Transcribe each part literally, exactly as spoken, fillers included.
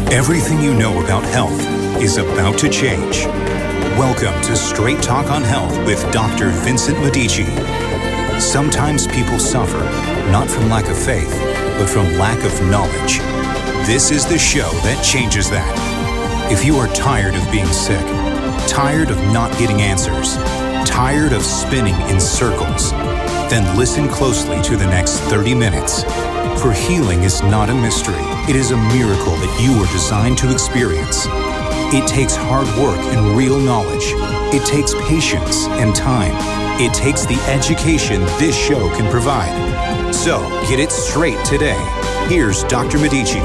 Everything you know about health is about to change. Welcome to Straight Talk on Health with Doctor Vincent Medici. Sometimes people suffer, not from lack of faith, but from lack of knowledge. This is the show that changes that. If you are tired of being sick, tired of not getting answers, tired of spinning in circles, then listen closely to the next thirty minutes. For healing is not a mystery. It is a miracle that you were designed to experience. It takes hard work and real knowledge. It takes patience and time. It takes the education this show can provide. So get it straight today. Here's Doctor Medici.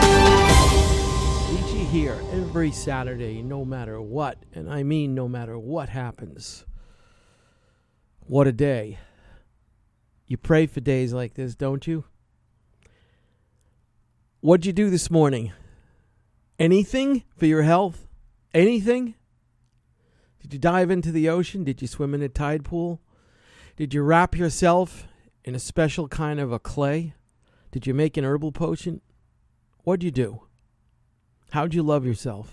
Medici here every Saturday, no matter what, and I mean no matter what happens. What a day. You pray for days like this, don't you? What'd you do this morning? Anything for your health? Anything? Did you dive into the ocean? Did you swim in a tide pool? Did you wrap yourself in a special kind of a clay? Did you make an herbal potion? What'd you do? How'd you love yourself?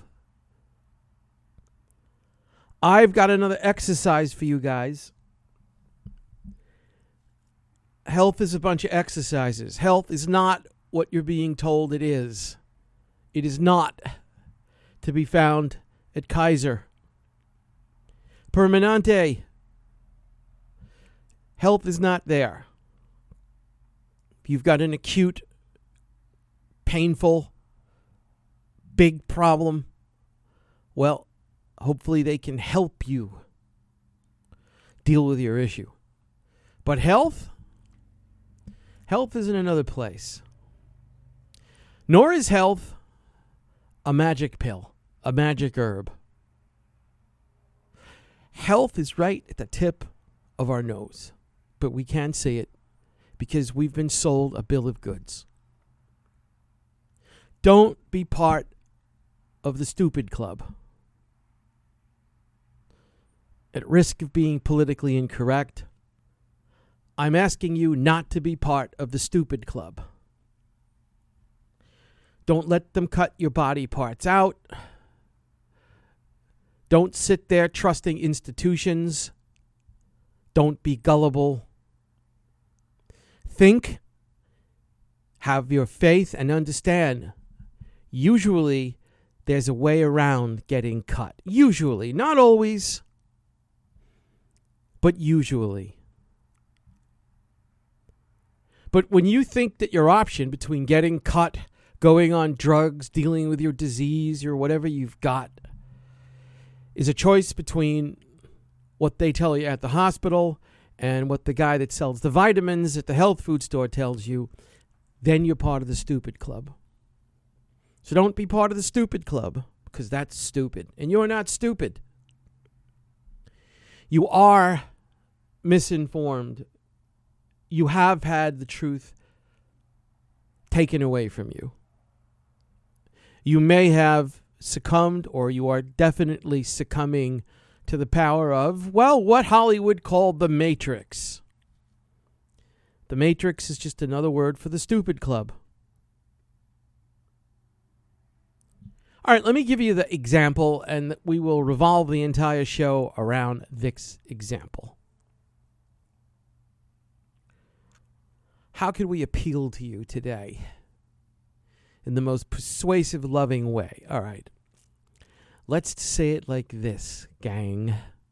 I've got another exercise for you guys. Health is a bunch of exercises. Health is not what you're being told it is. It is not to be found at Kaiser Permanente. Health is not there. If you've got an acute, painful, big problem, well, hopefully they can help you deal with your issue. But health? Health is in another place. Nor is health a magic pill, a magic herb. Health is right at the tip of our nose, but we can't see it because we've been sold a bill of goods. Don't be part of the stupid club. At risk of being politically incorrect, I'm asking you not to be part of the stupid club. Don't let them cut your body parts out. Don't sit there trusting institutions. Don't be gullible. Think, have your faith, and understand. Usually, there's a way around getting cut. Usually, not always, but usually. But when you think that your option between getting cut, going on drugs, dealing with your disease or whatever you've got, is a choice between what they tell you at the hospital and what the guy that sells the vitamins at the health food store tells you, then you're part of the stupid club. So don't be part of the stupid club, because that's stupid. And you're not stupid. You are misinformed. You have had the truth taken away from you. You may have succumbed, or you are definitely succumbing to the power of, well, what Hollywood called the Matrix. The Matrix is just another word for the stupid club. All right, let me give you the example, and we will revolve the entire show around this example. How can we appeal to you today in the most persuasive, loving way? All right. Let's say it like this, gang.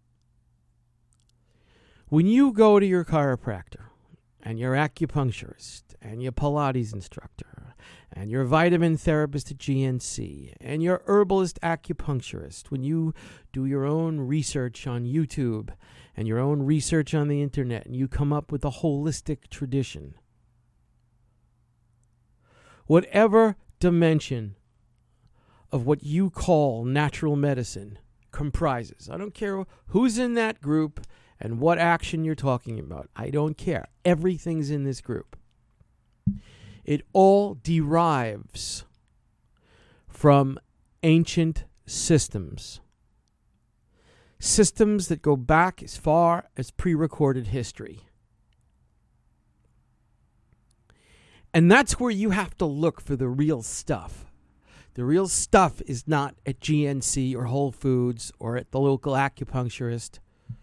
When you go to your chiropractor and your acupuncturist and your Pilates instructor and your vitamin therapist at G N C and your herbalist acupuncturist, when you do your own research on YouTube and your own research on the internet and you come up with a holistic tradition, whatever dimension of what you call natural medicine comprises. I don't care who's in that group and what action you're talking about. I don't care. Everything's in this group. It all derives from ancient systems. Systems that go back as far as pre-recorded history. And that's where you have to look for the real stuff The real stuff is not at G N C or Whole Foods or at the local acupuncturist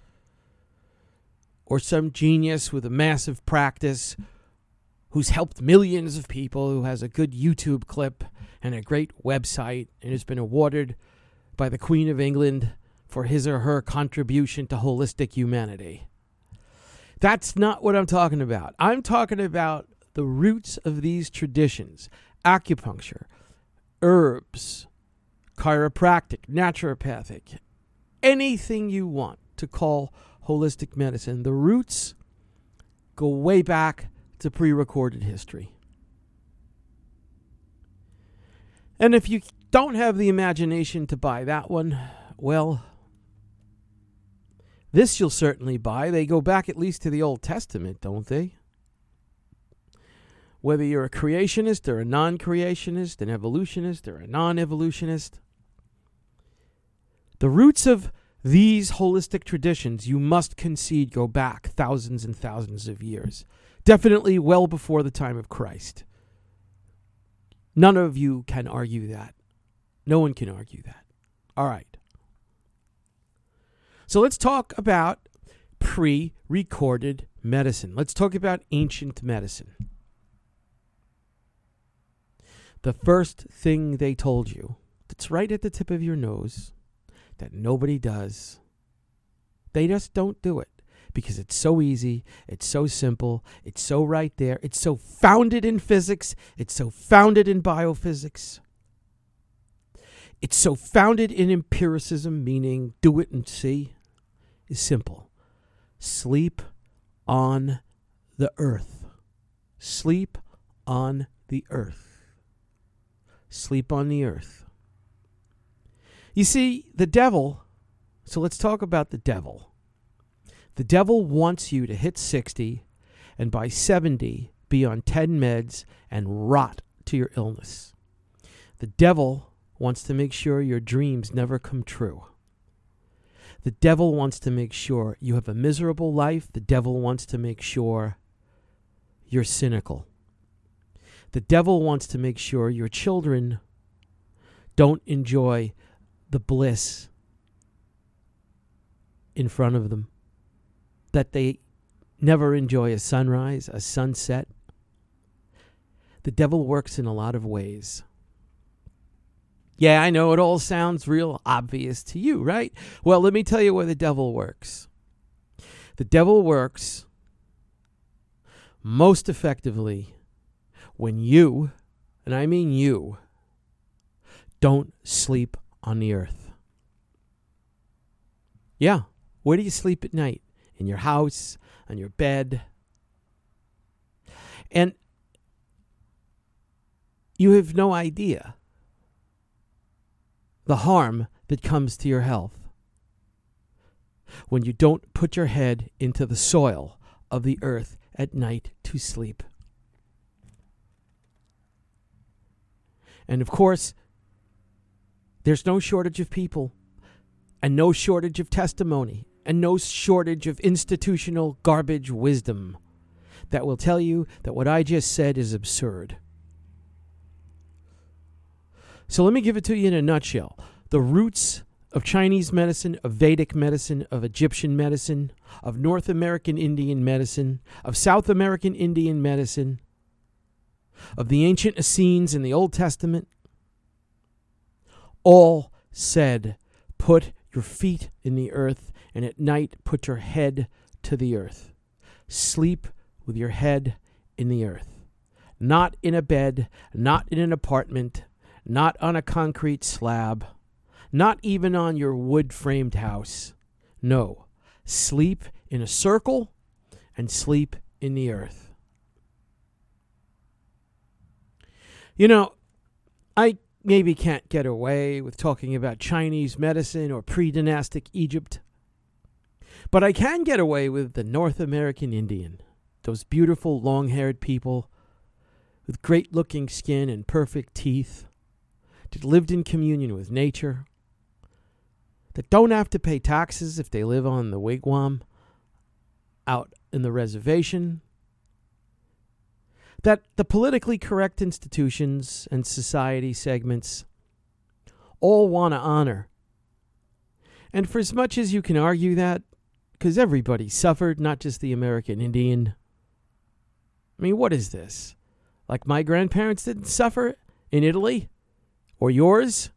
or some genius with a massive practice who's helped millions of people, who has a good YouTube clip and a great website and has been awarded by the Queen of England for his or her contribution to holistic humanity. That's not what I'm talking about. I'm talking about the roots of these traditions: acupuncture, herbs, chiropractic, naturopathic, anything you want to call holistic medicine. The roots go way back to pre-recorded history. And if you don't have the imagination to buy that one, well, this you'll certainly buy. They go back at least to the Old Testament, don't they? Whether you're a creationist or a non-creationist, an evolutionist or a non-evolutionist, the roots of these holistic traditions, you must concede, go back thousands and thousands of years. Definitely well before the time of Christ. None of you can argue that. No one can argue that. All right. So let's talk about pre-recorded medicine. Let's talk about ancient medicine. The first thing they told you, that's right at the tip of your nose, that nobody does, they just don't do it because it's so easy, it's so simple, it's so right there, it's so founded in physics, it's so founded in biophysics, it's so founded in empiricism, meaning do it and see, is simple. Sleep on the earth. Sleep on the earth. Sleep on the earth. You see, the devil, so let's talk about the devil. The devil wants you to hit sixty and by seventy be on ten meds and rot to your illness. The devil wants to make sure your dreams never come true. The devil wants to make sure you have a miserable life. The devil wants to make sure you're cynical. The devil wants to make sure your children don't enjoy the bliss in front of them, that they never enjoy a sunrise, a sunset. The devil works in a lot of ways. Yeah, I know it all sounds real obvious to you, right? Well, let me tell you where the devil works. The devil works most effectively when you, and I mean you, don't sleep on the earth. Yeah, where do you sleep at night? In your house, on your bed. And you have no idea the harm that comes to your health when you don't put your head into the soil of the earth at night to sleep. And of course, there's no shortage of people and no shortage of testimony and no shortage of institutional garbage wisdom that will tell you that what I just said is absurd. So let me give it to you in a nutshell. The roots of Chinese medicine, of Vedic medicine, of Egyptian medicine, of North American Indian medicine, of South American Indian medicine, of the ancient Essenes in the Old Testament, all said, put your feet in the earth, and at night put your head to the earth. Sleep with your head in the earth. Not in a bed, not in an apartment, not on a concrete slab, not even on your wood-framed house. No, sleep in a circle and sleep in the earth. You know, I maybe can't get away with talking about Chinese medicine or pre-dynastic Egypt, but I can get away with the North American Indian, those beautiful long-haired people with great-looking skin and perfect teeth that lived in communion with nature, that don't have to pay taxes if they live on the wigwam out in the reservation, that the politically correct institutions and society segments all want to honor. And for as much as you can argue that, because everybody suffered, not just the American Indian. I mean, what is this? Like my grandparents didn't suffer in Italy? Or yours?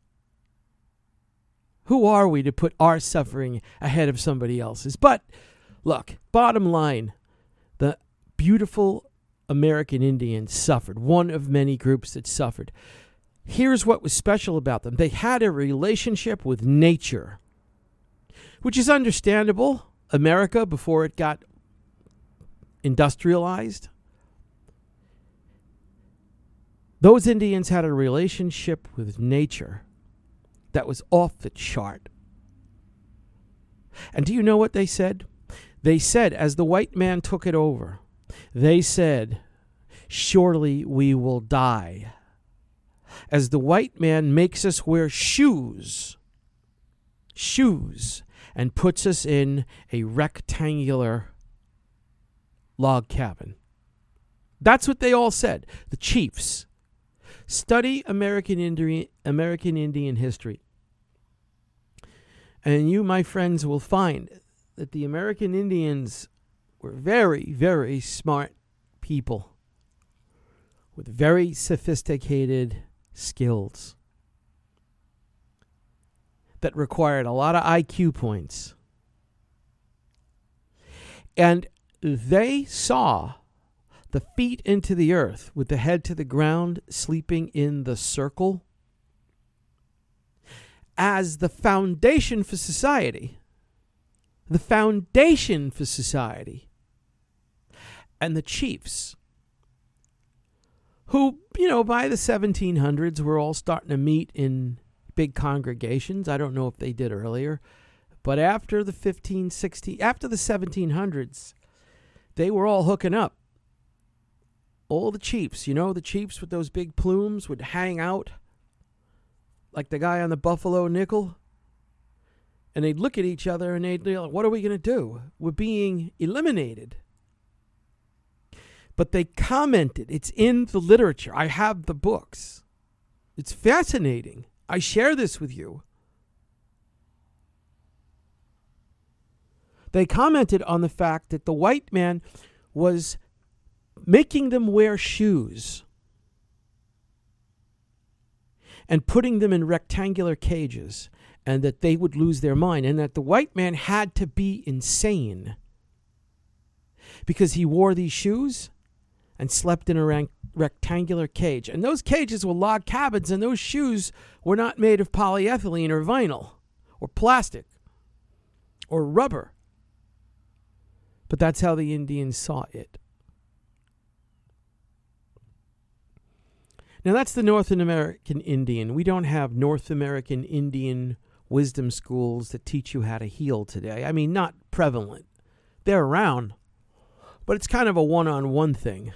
Who are we to put our suffering ahead of somebody else's? But, look, bottom line, the beautiful American Indians suffered, one of many groups that suffered. Here's what was special about them. They had a relationship with nature, which is understandable. America, before it got industrialized, those Indians had a relationship with nature that was off the chart. And do you know what they said? They said, as the white man took it over, they said, surely we will die. As the white man makes us wear shoes, shoes, and puts us in a rectangular log cabin. That's what they all said, the chiefs. Study American Indian, American Indian history. And you, my friends, will find that the American Indians were very, very smart people with very sophisticated skills that required a lot of I Q points. And they saw the feet into the earth with the head to the ground, sleeping in the circle, as the foundation for society. The foundation for society. And the chiefs, who, you know, by the seventeen hundreds were all starting to meet in big congregations. I don't know if they did earlier. But after the fifteen sixty, after the seventeen hundreds, they were all hooking up. All the chiefs, you know, the chiefs with those big plumes would hang out like the guy on the Buffalo Nickel. And they'd look at each other and they'd be like, what are we going to do? We're being eliminated. But they commented. It's in the literature. I have the books. It's fascinating. I share this with you. They commented on the fact that the white man was making them wear shoes and putting them in rectangular cages, and that they would lose their mind, and that the white man had to be insane because he wore these shoes and slept in a rank- rectangular cage. And those cages were log cabins, and those shoes were not made of polyethylene or vinyl or plastic or rubber. But that's how the Indians saw it. Now, that's the North American Indian. We don't have North American Indian wisdom schools that teach you how to heal today. I mean, not prevalent. They're around, but it's kind of a one-on-one thing.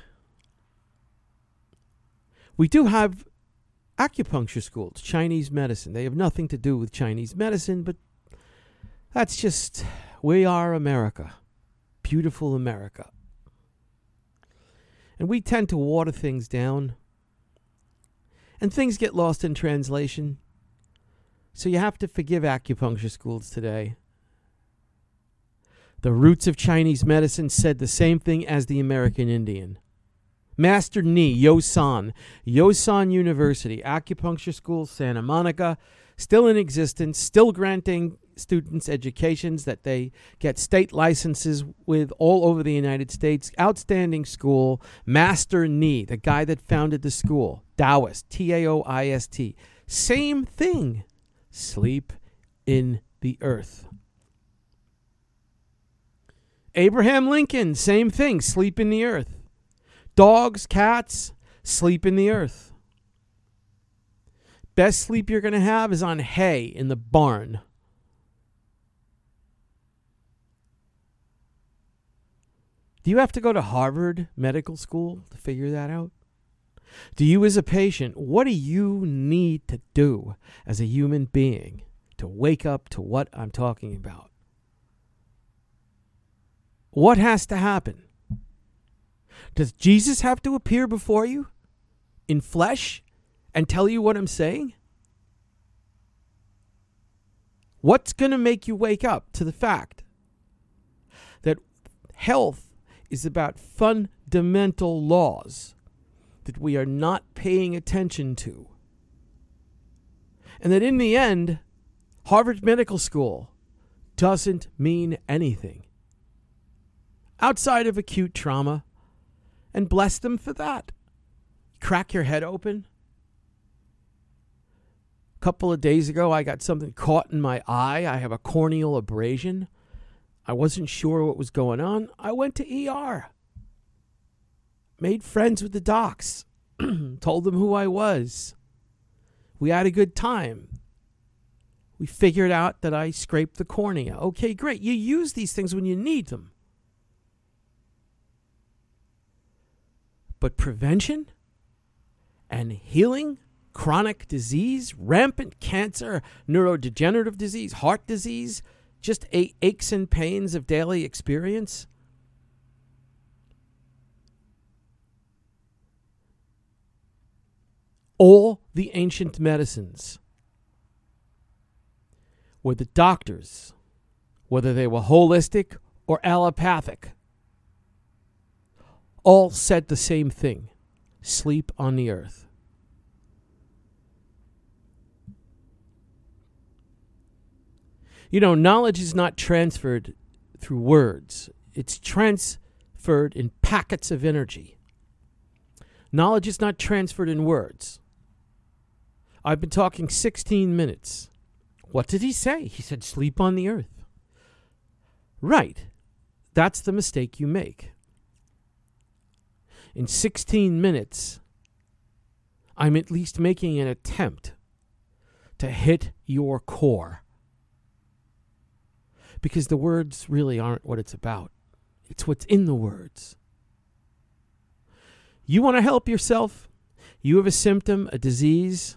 We do have acupuncture schools, Chinese medicine. They have nothing to do with Chinese medicine, but that's just, we are America. Beautiful America. And we tend to water things down. And things get lost in translation. So you have to forgive acupuncture schools today. The roots of Chinese medicine said the same thing as the American Indian. Master Ni, Yosan, Yosan University, acupuncture school, Santa Monica, still in existence, still granting students educations that they get state licenses with all over the United States. Outstanding school. Master Ni, the guy that founded the school. Taoist, T A O I S T. Same thing. Sleep in the earth. Abraham Lincoln, same thing. Sleep in the earth. Dogs, cats, sleep in the earth. Best sleep you're going to have is on hay in the barn. Do you have to go to Harvard Medical School to figure that out? Do you, as a patient, what do you need to do as a human being to wake up to what I'm talking about? What has to happen? Does Jesus have to appear before you in flesh and tell you what I'm saying? What's going to make you wake up to the fact that health is about fundamental laws that we are not paying attention to? And that in the end, Harvard Medical School doesn't mean anything outside of acute trauma, and bless them for that. Crack your head open. A couple of days ago, I got something caught in my eye. I have a corneal abrasion. I wasn't sure what was going on. I went to E R. Made friends with the docs. Told them who I was. We had a good time. We figured out that I scraped the cornea. Okay, great. You use these things when you need them. But prevention and healing, chronic disease, rampant cancer, neurodegenerative disease, heart disease, just aches and pains of daily experience. All the ancient medicines, were the doctors, whether they were holistic or allopathic, all said the same thing: sleep on the earth. You know, knowledge is not transferred through words. It's transferred in packets of energy. Knowledge is not transferred in words. I've been talking sixteen minutes. What did he say? He said, sleep on the earth. Right. That's the mistake you make. In sixteen minutes, I'm at least making an attempt to hit your core. Because the words really aren't what it's about. It's what's in the words. You want to help yourself? You have a symptom, a disease.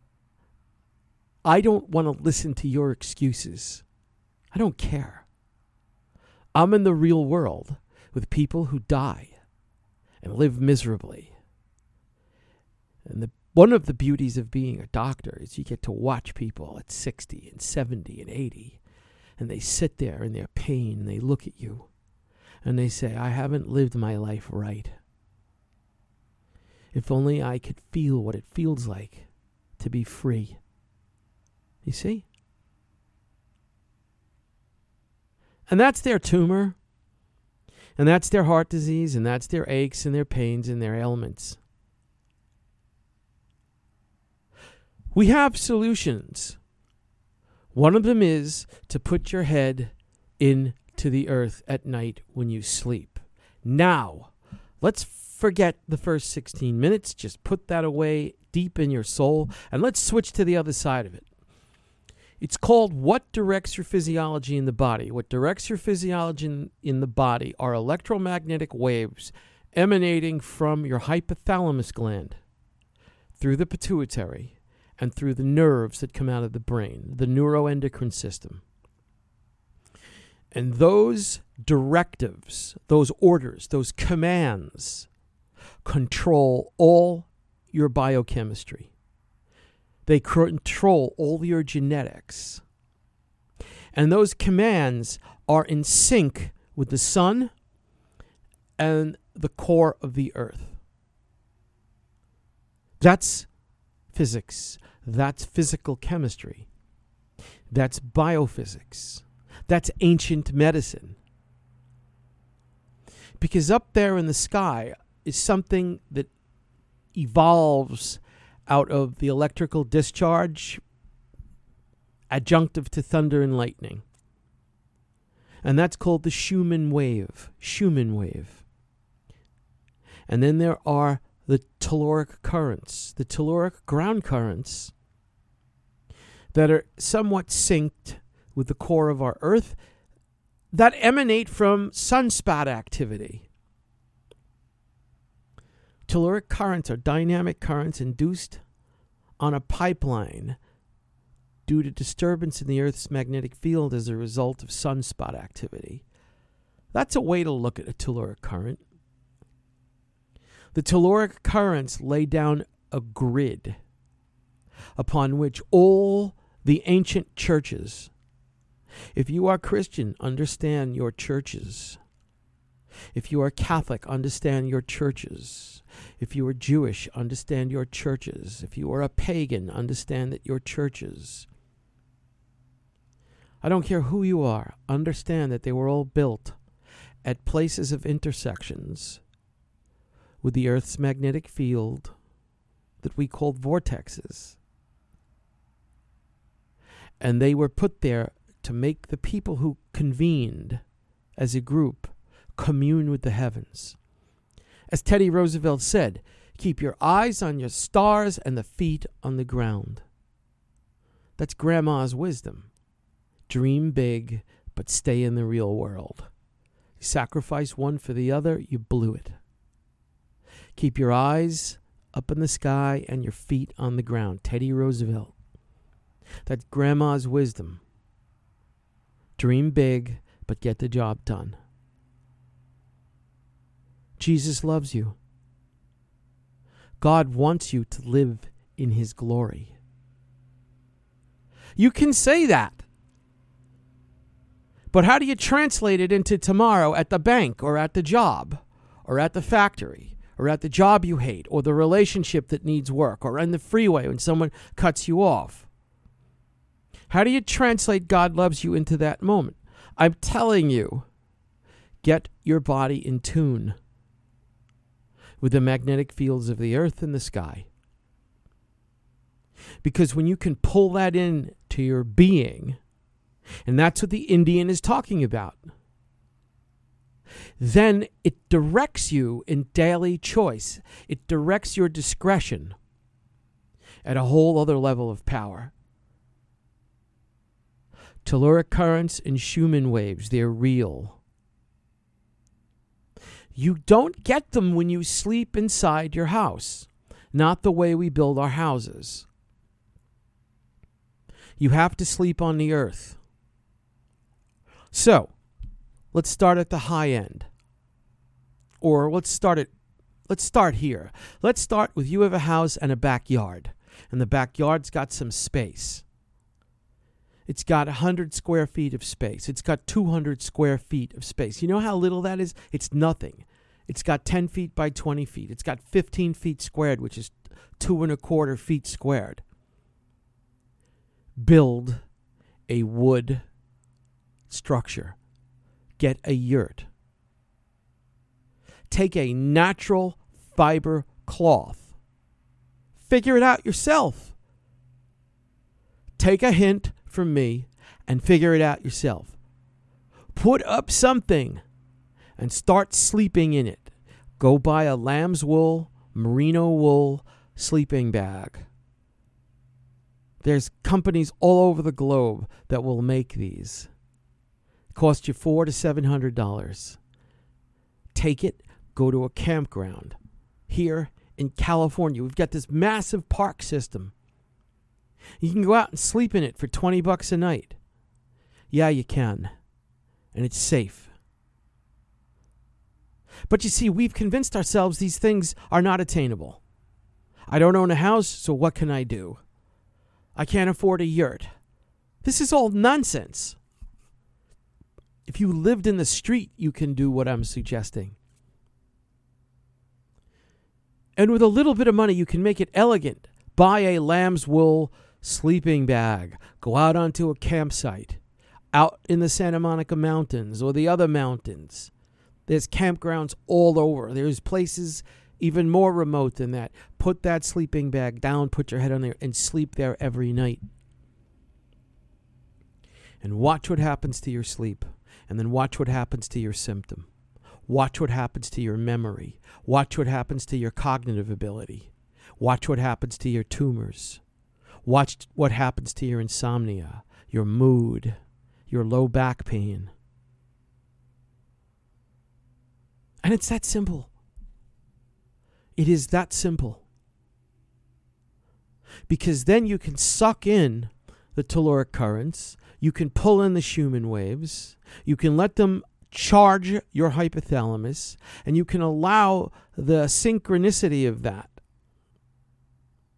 I don't want to listen to your excuses. I don't care. I'm in the real world with people who die and live miserably. And the, one of the beauties of being a doctor is you get to watch people at sixty and seventy and eighty, and they sit there in their pain and they look at you and they say, I haven't lived my life right. If only I could feel what it feels like to be free. You see? And that's their tumor. And that's their heart disease. And that's their aches and their pains and their ailments. We have solutions. One of them is to put your head into the earth at night when you sleep. Now, let's forget the first sixteen minutes. Just put that away deep in your soul. And let's switch to the other side of it. It's called what directs your physiology in the body. What directs your physiology in, in the body are electromagnetic waves emanating from your hypothalamus gland through the pituitary and through the nerves that come out of the brain, the neuroendocrine system. And those directives, those orders, those commands control all your biochemistry. They control all your genetics. And those commands are in sync with the sun and the core of the earth. That's physics. That's physical chemistry. That's biophysics. That's ancient medicine. Because up there in the sky is something that evolves out of the electrical discharge adjunctive to thunder and lightning. And that's called the Schumann wave. Schumann wave. And then there are the telluric currents, the telluric ground currents that are somewhat synced with the core of our Earth that emanate from sunspot activity. Telluric currents are dynamic currents induced on a pipeline due to disturbance in the Earth's magnetic field as a result of sunspot activity. That's a way to look at a telluric current. The telluric currents lay down a grid upon which all the ancient churches If you are Christian, understand your churches. If you are Catholic, understand your churches. If you are Jewish, understand your churches. If you are a pagan, understand that your churches. I don't care who you are, understand that they were all built at places of intersections with the Earth's magnetic field that we called vortexes. And they were put there to make the people who convened as a group commune with the heavens. As Teddy Roosevelt said, keep your eyes on your stars and the feet on the ground. That's Grandma's wisdom. Dream big, but stay in the real world. You sacrifice one for the other, you blew it. Keep your eyes up in the sky and your feet on the ground. Teddy Roosevelt. That's Grandma's wisdom. Dream big, but get the job done. Jesus loves you. God wants you to live in His glory. You can say that. But how do you translate it into tomorrow at the bank or at the job or at the factory or at the job you hate or the relationship that needs work or on the freeway when someone cuts you off? How do you translate God loves you into that moment? I'm telling you, get your body in tune with the magnetic fields of the earth and the sky. Because when you can pull that in to your being, and that's what the Indian is talking about, then it directs you in daily choice. It directs your discretion at a whole other level of power. Telluric currents and Schumann waves, they're real. You don't get them when you sleep inside your house, not the way we build our houses. You have to sleep on the earth. So, let's start at the high end. Or let's start at let's start here. Let's start with you have a house and a backyard. And the backyard's got some space. It's got one hundred square feet of space. It's got two hundred square feet of space. You know how little that is? It's nothing. It's got ten feet by twenty feet. It's got fifteen feet squared, which is two and a quarter feet squared. Build a wood structure. Get a yurt. Take a natural fiber cloth. Figure it out yourself. Take a hint from me and figure it out yourself. Put up something and start sleeping in it. Go buy a lamb's wool, merino wool sleeping bag. There's companies all over the globe that will make these. Cost you four to seven hundred dollars. Take it, go to a campground. Here in California, we've got this massive park system. You can go out and sleep in it for twenty bucks a night. Yeah, you can. And it's safe. But you see, we've convinced ourselves these things are not attainable. I don't own a house, so what can I do? I can't afford a yurt. This is all nonsense. If you lived in the street, you can do what I'm suggesting. And with a little bit of money, you can make it elegant. Buy a lamb's wool sleeping bag. Go out onto a campsite. Out in the Santa Monica Mountains or the other mountains. There's campgrounds all over. There's places even more remote than that. Put that sleeping bag down, put your head on there, and sleep there every night. And watch what happens to your sleep. And then watch what happens to your symptom. Watch what happens to your memory. Watch what happens to your cognitive ability. Watch what happens to your tumors. Watch what happens to your insomnia, your mood, your low back pain. And it's that simple. It is that simple. Because then you can suck in the telluric currents. You can pull in the Schumann waves. You can let them charge your hypothalamus. And you can allow the synchronicity of that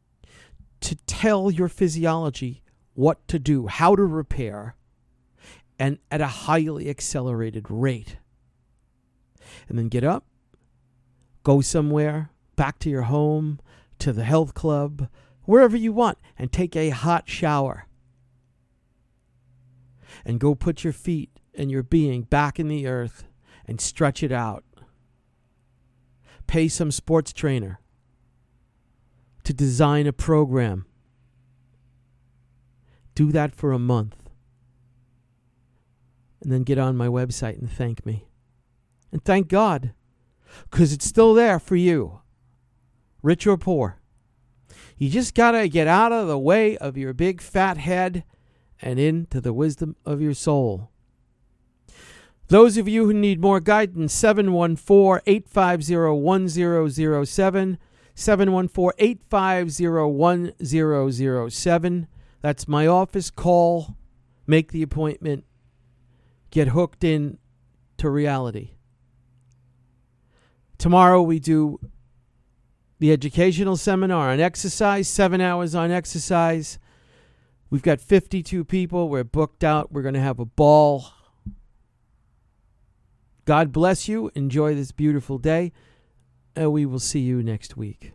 to tell your physiology what to do, how to repair, and at a highly accelerated rate. And then get up, go somewhere, back to your home, to the health club, wherever you want, and take a hot shower. And go put your feet and your being back in the earth and stretch it out. Pay some sports trainer to design a program. Do that for a month. And then get on my website and thank me. And thank God, because it's still there for you, rich or poor. You just got to get out of the way of your big fat head and into the wisdom of your soul. Those of you who need more guidance, seven one four, eight five zero, one zero zero seven, seven one four, eight five zero, one zero zero seven. That's my office. Call, make the appointment, get hooked in to reality. Tomorrow we do the educational seminar on exercise, seven hours on exercise. We've got fifty-two people. We're booked out. We're going to have a ball. God bless you. Enjoy this beautiful day. And we will see you next week.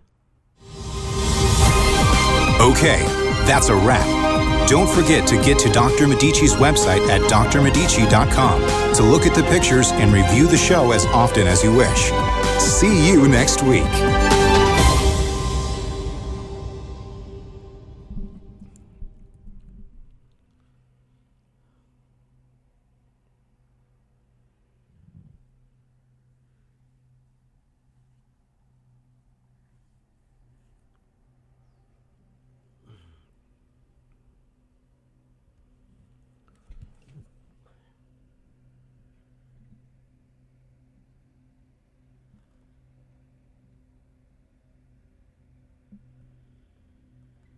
Okay, that's a wrap. Don't forget to get to Doctor Medici's website at d r medici dot com to look at the pictures and review the show as often as you wish. See you next week.